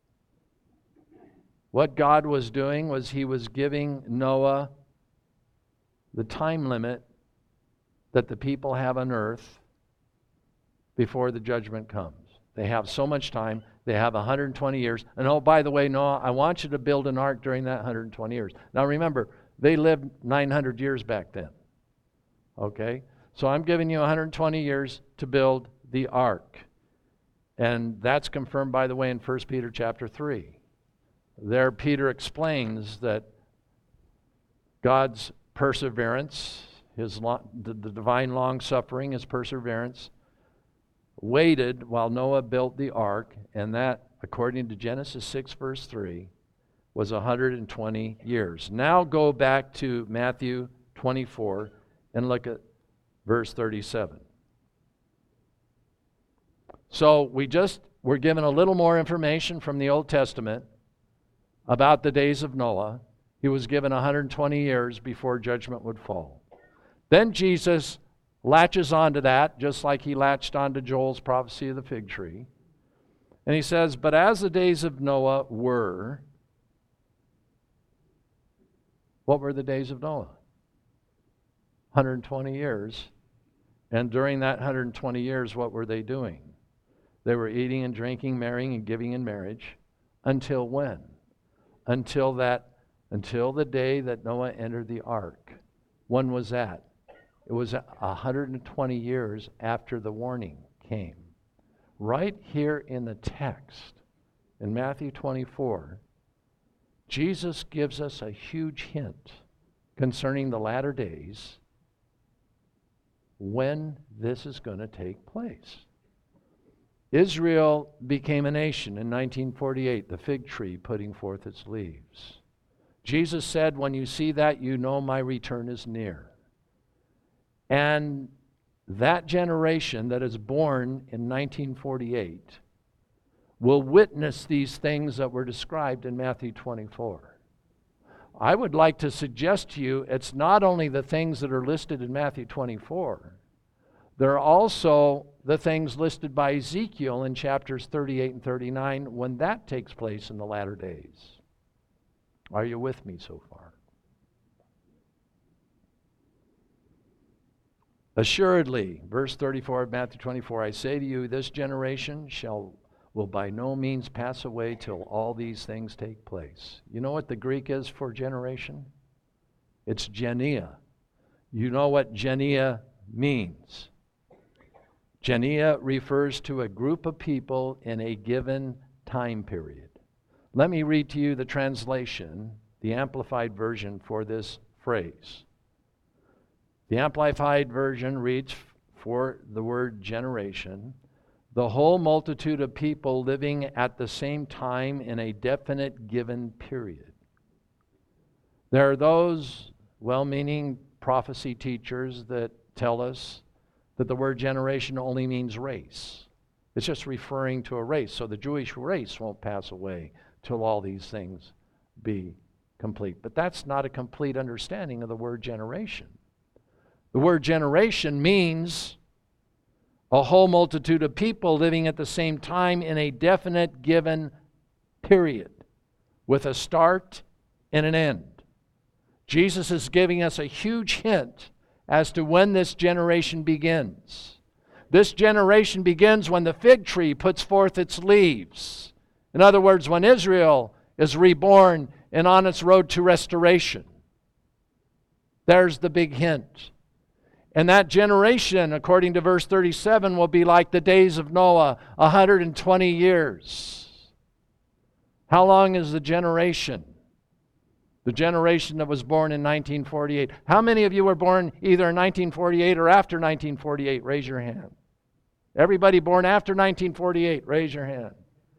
What God was doing was he was giving Noah the time limit that the people have on earth before the judgment comes. They have so much time. They have 120 years. And oh, by the way, Noah, I want you to build an ark during that 120 years. Now remember, they lived 900 years back then. Okay? So I'm giving you 120 years to build the ark. And that's confirmed, by the way, in 1 Peter chapter 3. There Peter explains that God's perseverance, the divine long-suffering, his perseverance, waited while Noah built the ark, and that, according to Genesis 6, verse 3, was 120 years. Now go back to Matthew 24 and look at verse 37. So we're given a little more information from the Old Testament about the days of Noah. He was given 120 years before judgment would fall. Then Jesus latches onto that, just like he latched onto Joel's prophecy of the fig tree. And he says, but as the days of Noah were, what were the days of Noah? 120 years. And during that 120 years, what were they doing? They were eating and drinking, marrying and giving in marriage. Until when? Until the day that Noah entered the ark. When was that? It was 120 years after the warning came. Right here in the text, in Matthew 24, Jesus gives us a huge hint concerning the latter days when this is going to take place. Israel became a nation in 1948, the fig tree putting forth its leaves. Jesus said, when you see that, you know my return is near. And that generation that is born in 1948 will witness these things that were described in Matthew 24. I would like to suggest to you it's not only the things that are listed in Matthew 24, there are also the things listed by Ezekiel in chapters 38 and 39 when that takes place in the latter days. Are you with me so far? Assuredly, verse 34 of Matthew 24, I say to you, this generation will by no means pass away till all these things take place. You know what the Greek is for generation? It's genia. You know what genia means. Genia refers to a group of people in a given time period. Let me read to you the translation, the Amplified Version for this phrase. The Amplified Version reads for the word generation, The whole multitude of people living at the same time in a definite given period. There are those well-meaning prophecy teachers that tell us that the word generation only means race. It's just referring to a race. So the Jewish race won't pass away till all these things be complete. But that's not a complete understanding of the word generation. The word generation means a whole multitude of people living at the same time in a definite given period, with a start and an end. Jesus is giving us a huge hint as to when this generation begins. This generation begins when the fig tree puts forth its leaves. In other words, when Israel is reborn and on its road to restoration. There's the big hint. And that generation, according to verse 37, will be like the days of Noah, 120 years. How long is the generation? The generation that was born in 1948. How many of you were born either in 1948 or after 1948? Raise your hand. Everybody born after 1948, raise your hand.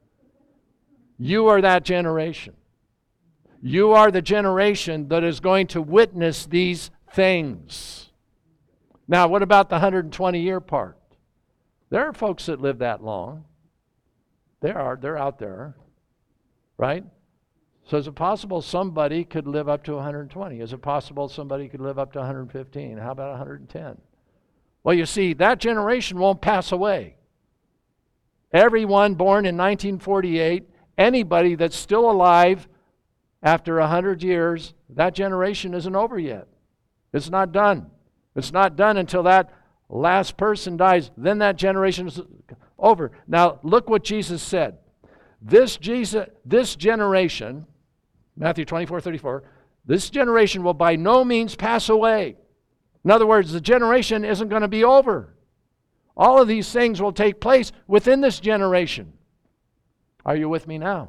You are that generation. You are the generation that is going to witness these things. Now, what about the 120-year part? There are folks that live that long. They're out there, right? So is it possible somebody could live up to 120? Is it possible somebody could live up to 115? How about 110? Well, you see, that generation won't pass away. Everyone born in 1948, anybody that's still alive after 100 years, that generation isn't over yet. It's not done. It's not done until that last person dies. Then that generation is over. Now, look what Jesus said. This generation, Matthew 24:34, this generation will by no means pass away. In other words, the generation isn't going to be over. All of these things will take place within this generation. Are you with me now?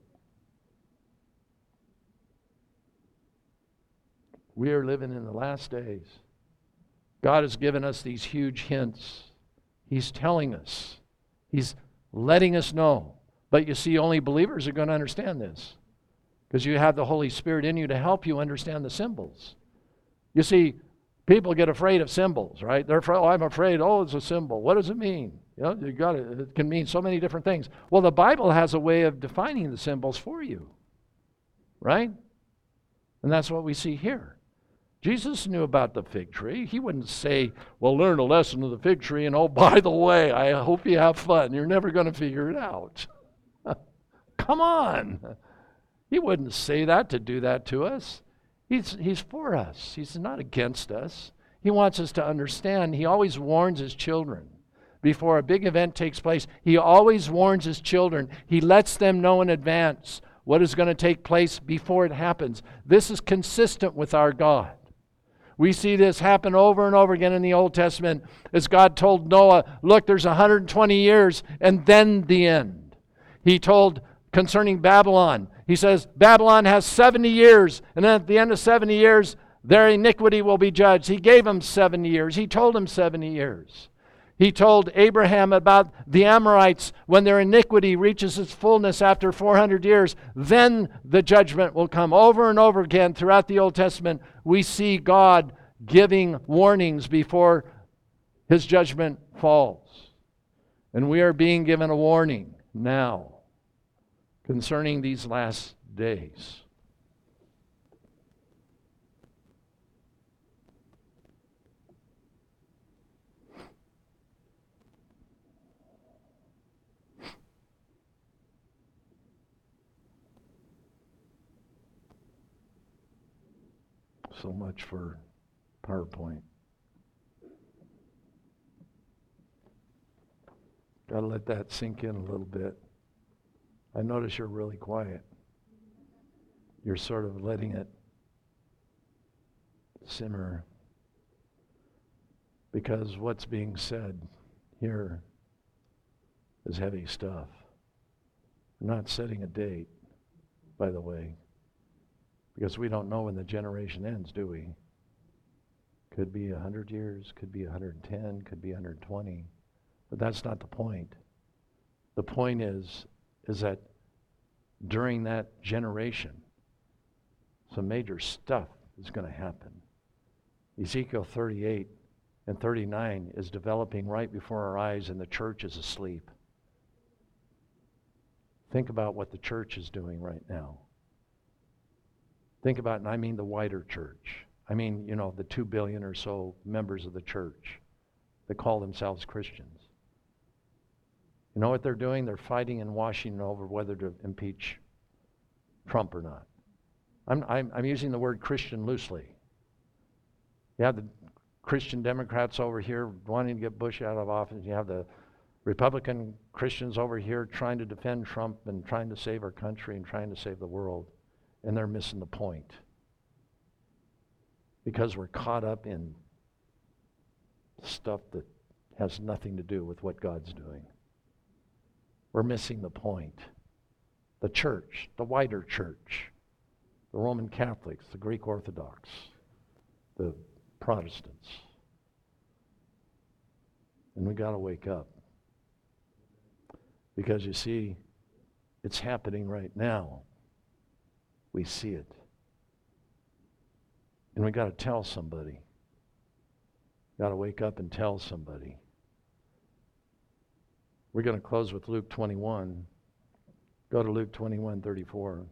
We are living in the last days. God has given us these huge hints. He's telling us. He's letting us know. But you see, only believers are going to understand this, because you have the Holy Spirit in you to help you understand the symbols. You see, people get afraid of symbols, right? They're afraid, I'm afraid, it's a symbol. What does it mean? It can mean so many different things. Well, the Bible has a way of defining the symbols for you, right? And that's what we see here. Jesus knew about the fig tree. He wouldn't say, well, learn a lesson of the fig tree, and by the way, I hope you have fun. You're never going to figure it out. Come on. He wouldn't say that to do that to us. He's for us. He's not against us. He wants us to understand. He always warns his children. Before a big event takes place, he always warns his children. He lets them know in advance what is going to take place before it happens. This is consistent with our God. We see this happen over and over again in the Old Testament as God told Noah, look, there's 120 years and then the end. He told concerning Babylon, he says, Babylon has 70 years, and then at the end of 70 years, their iniquity will be judged. He gave them 70 years. He told them 70 years. He told Abraham about the Amorites, when their iniquity reaches its fullness after 400 years, then the judgment will come. Over and over again throughout the Old Testament, we see God giving warnings before his judgment falls. And we are being given a warning now concerning these last days. So much for PowerPoint. Got to let that sink in a little bit. I notice you're really quiet. You're sort of letting it simmer, because what's being said here is heavy stuff. We're not setting a date, by the way, because we don't know when the generation ends, do we? Could be 100 years, could be 110, could be 120, but that's not the point. The point is that during that generation, some major stuff is going to happen. Ezekiel 38 and 39 is developing right before our eyes, and the church is asleep. Think about what the church is doing right now. Think about, and I mean the wider church. I mean, the 2 billion or so members of the church that call themselves Christians. You know what they're doing? They're fighting in Washington over whether to impeach Trump or not. I'm using the word Christian loosely. You have the Christian Democrats over here wanting to get Bush out of office. You have the Republican Christians over here trying to defend Trump and trying to save our country and trying to save the world. And they're missing the point. Because we're caught up in stuff that has nothing to do with what God's doing. We're missing the point. The church, the wider church, the Roman Catholics, the Greek Orthodox, the Protestants. And we got to wake up. Because you see, it's happening right now. We see it. And we got to tell somebody. Got to wake up and tell somebody. We're going to close with Luke 21. Go to Luke 21:34.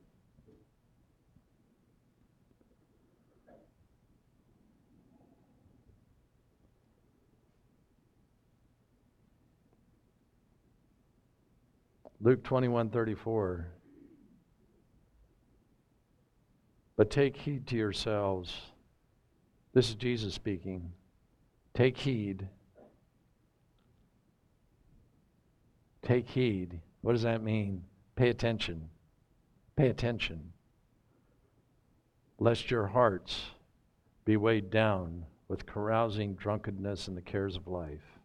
Luke 21:34. But take heed to yourselves. This is Jesus speaking. Take heed. Take heed. What does that mean? Pay attention. Pay attention. Lest your hearts be weighed down with carousing, drunkenness, and the cares of life.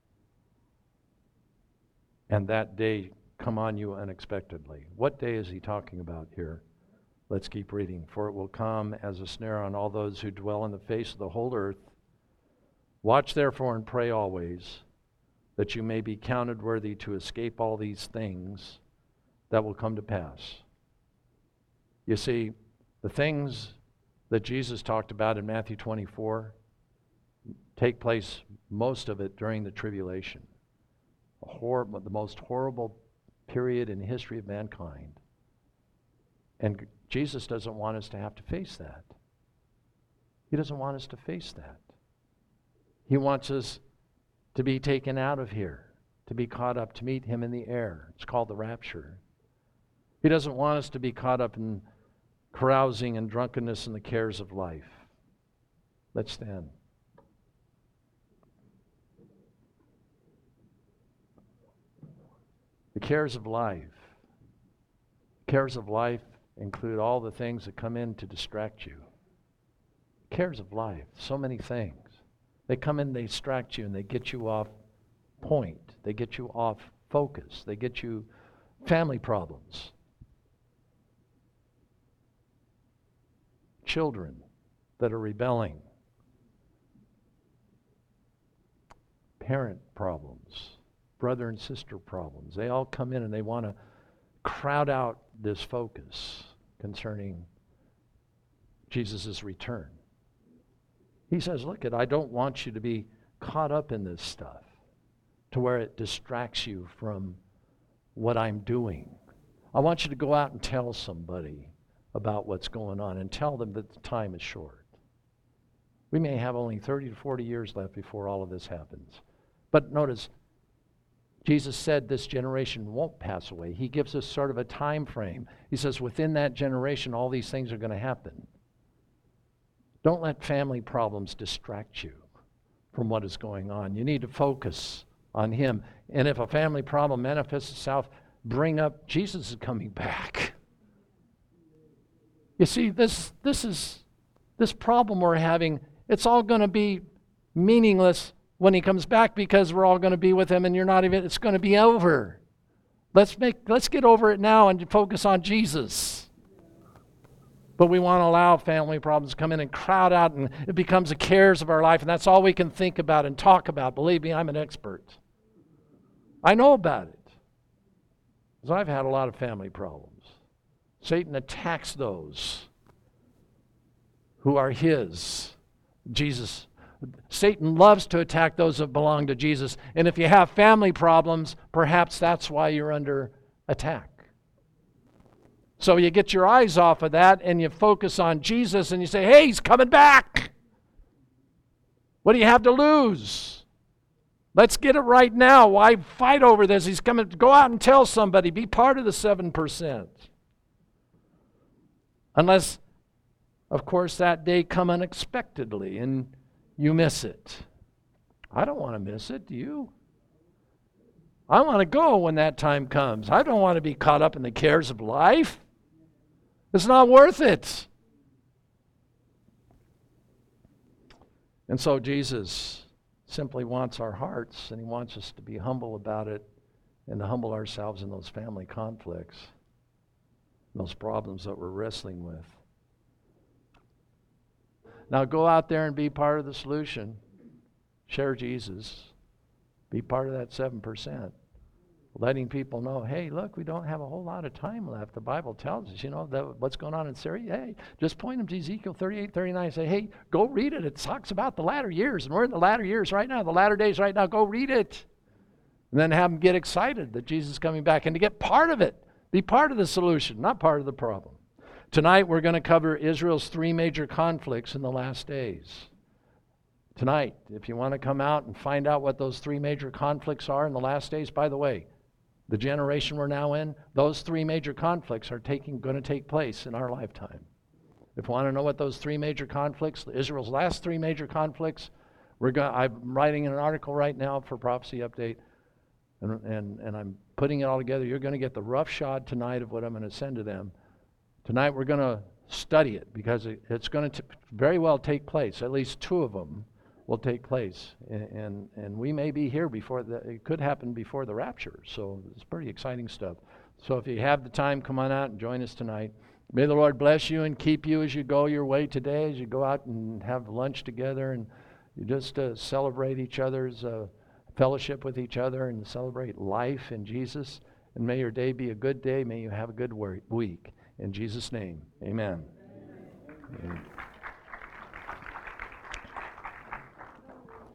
And that day come on you unexpectedly. What day is he talking about here? Let's keep reading. For it will come as a snare on all those who dwell on the face of the whole earth. Watch therefore and pray always, that you may be counted worthy to escape all these things that will come to pass. You see, the things that Jesus talked about in Matthew 24 take place, most of it, during the tribulation. The most horrible period in the history of mankind. And Jesus doesn't want us to have to face that. He doesn't want us to face that. He wants us to be taken out of here, to be caught up, to meet him in the air. It's called the rapture. He doesn't want us to be caught up in carousing and drunkenness and the cares of life. Let's stand. The cares of life. Cares of life include all the things that come in to distract you. Cares of life, so many things. They come in, they distract you, and they get you off point. They get you off focus. They get you family problems. Children that are rebelling. Parent problems. Brother and sister problems. They all come in and they want to crowd out this focus concerning Jesus' return. He says, look, I don't want you to be caught up in this stuff to where it distracts you from what I'm doing. I want you to go out and tell somebody about what's going on and tell them that the time is short. We may have only 30 to 40 years left before all of this happens. But notice, Jesus said this generation won't pass away. He gives us sort of a time frame. He says within that generation, all these things are going to happen. Don't let family problems distract you from what is going on. You need to focus on him. And if a family problem manifests itself, bring up Jesus is coming back. You see, this problem we're having, it's all going to be meaningless when he comes back because we're all going to be with him and it's going to be over. Let's get over it now and focus on Jesus. But we want to allow family problems to come in and crowd out, and it becomes the cares of our life, and that's all we can think about and talk about. Believe me, I'm an expert. I know about it. Because I've had a lot of family problems. Satan attacks those who are his. Satan loves to attack those that belong to Jesus. And if you have family problems, perhaps that's why you're under attack. So you get your eyes off of that and you focus on Jesus and you say, hey, he's coming back. What do you have to lose? Let's get it right now. Why fight over this? He's coming. Go out and tell somebody. Be part of the 7%. Unless, of course, that day come unexpectedly and you miss it. I don't want to miss it. Do you? I want to go when that time comes. I don't want to be caught up in the cares of life. It's not worth it. And so Jesus simply wants our hearts, and he wants us to be humble about it and to humble ourselves in those family conflicts, those problems that we're wrestling with. Now go out there and be part of the solution. Share Jesus. Be part of that 7%. Letting people know, hey, look, we don't have a whole lot of time left. The Bible tells us, that what's going on in Syria. Hey, just point them to Ezekiel 38, 39 and say, hey, go read it. It talks about the latter years, and we're in the latter years right now, the latter days right now. Go read it. And then have them get excited that Jesus is coming back and to get part of it. Be part of the solution, not part of the problem. Tonight, we're going to cover Israel's 3 major conflicts in the last days. Tonight, if you want to come out and find out what those 3 major conflicts are in the last days, by the way, the generation we're now in, those 3 major conflicts are going to take place in our lifetime. If you want to know what those 3 major conflicts, Israel's last 3 major conflicts, I'm writing an article right now for Prophecy Update, and I'm putting it all together. You're going to get the roughshod tonight of what I'm going to send to them. Tonight we're going to study it because it's going to very well take place. At least 2 of them will take place, and we may be here before it could happen before the rapture. So it's pretty exciting stuff. So if you have the time, come on out and join us tonight. May the Lord bless you and keep you as you go your way today, as you go out and have lunch together and you just celebrate each other's fellowship with each other and celebrate life in Jesus. And may your day be a good day. May you have a good week. In Jesus' name, amen. Amen.